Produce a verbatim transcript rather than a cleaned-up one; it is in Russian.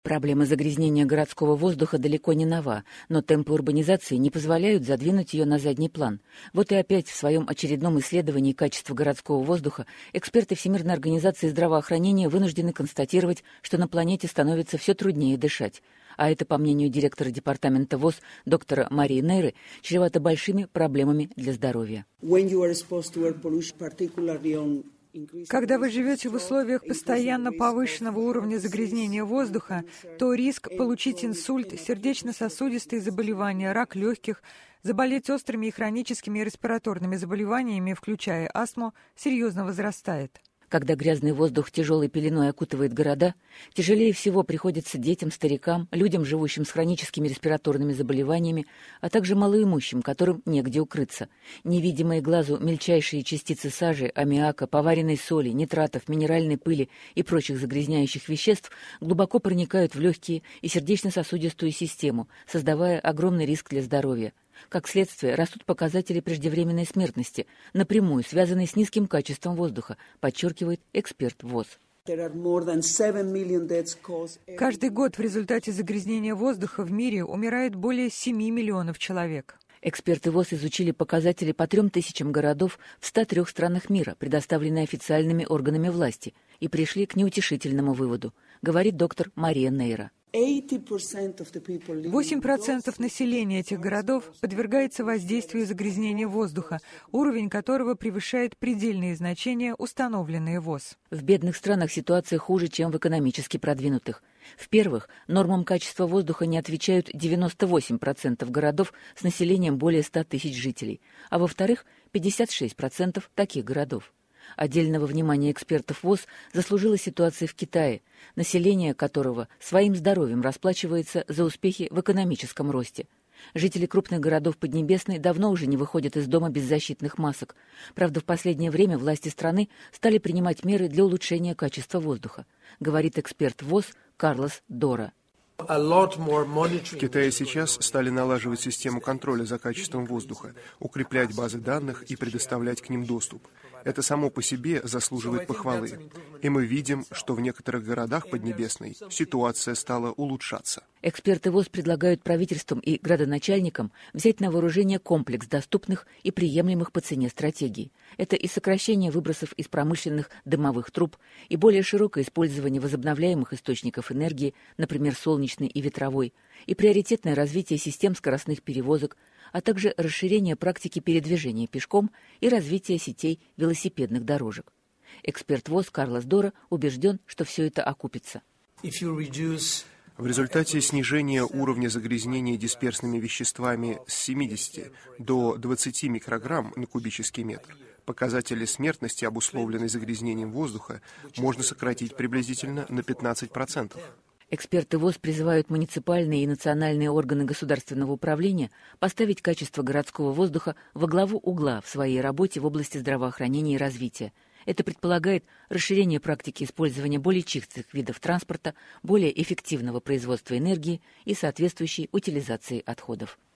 Проблема загрязнения городского воздуха далеко не нова, но темпы урбанизации не позволяют задвинуть ее на задний план. Вот и опять в своем очередном исследовании качества городского воздуха эксперты Всемирной организации здравоохранения вынуждены констатировать, что на планете становится все труднее дышать. А это, по мнению директора департамента ВОЗ доктора Марии Нейры, чревато большими проблемами для здоровья. Когда вы живете в условиях постоянно повышенного уровня загрязнения воздуха, то риск получить инсульт, сердечно-сосудистые заболевания, рак легких, заболеть острыми и хроническими респираторными заболеваниями, включая астму, серьезно возрастает. Когда грязный воздух тяжелой пеленой окутывает города, тяжелее всего приходится детям, старикам, людям, живущим с хроническими респираторными заболеваниями, а также малоимущим, которым негде укрыться. Невидимые глазу мельчайшие частицы сажи, аммиака, поваренной соли, нитратов, минеральной пыли и прочих загрязняющих веществ глубоко проникают в легкие и сердечно-сосудистую систему, создавая огромный риск для здоровья. Как следствие, растут показатели преждевременной смертности, напрямую связанные с низким качеством воздуха, подчеркивает эксперт ВОЗ. Каждый год в результате загрязнения воздуха в мире умирает более семи миллионов человек. Эксперты ВОЗ изучили показатели по трем тысячам городов в ста трёх странах мира, предоставленные официальными органами власти, и пришли к неутешительному выводу, говорит доктор Мария Нейра. восемь процентов населения этих городов подвергается воздействию загрязнения воздуха, уровень которого превышает предельные значения, установленные ВОЗ. В бедных странах ситуация хуже, чем в экономически продвинутых. В-первых, нормам качества воздуха не отвечают девяносто восемь процентов городов с населением более ста тысяч жителей, а во-вторых, пятьдесят шесть процентов таких городов. Отдельного внимания экспертов ВОЗ заслужила ситуация в Китае, население которого своим здоровьем расплачивается за успехи в экономическом росте. Жители крупных городов Поднебесной давно уже не выходят из дома без защитных масок. Правда, в последнее время власти страны стали принимать меры для улучшения качества воздуха, говорит эксперт ВОЗ Карлос Дора. В Китае сейчас стали налаживать систему контроля за качеством воздуха, укреплять базы данных и предоставлять к ним доступ. Это само по себе заслуживает похвалы. И мы видим, что в некоторых городах Поднебесной ситуация стала улучшаться. Эксперты ВОЗ предлагают правительствам и градоначальникам взять на вооружение комплекс доступных и приемлемых по цене стратегий. Это и сокращение выбросов из промышленных дымовых труб, и более широкое использование возобновляемых источников энергии, например, солнечной и ветровой, и приоритетное развитие систем скоростных перевозок, а также расширение практики передвижения пешком и развитие сетей велосипедных дорожек. Эксперт ВОЗ Карлос Дора убежден, что все это окупится. В результате снижения уровня загрязнения дисперсными веществами с семидесяти до двадцати микрограмм на кубический метр показатели смертности, обусловленные загрязнением воздуха, можно сократить приблизительно на пятнадцать процентов. Эксперты ВОЗ призывают муниципальные и национальные органы государственного управления поставить качество городского воздуха во главу угла в своей работе в области здравоохранения и развития. Это предполагает расширение практики использования более чистых видов транспорта, более эффективного производства энергии и соответствующей утилизации отходов.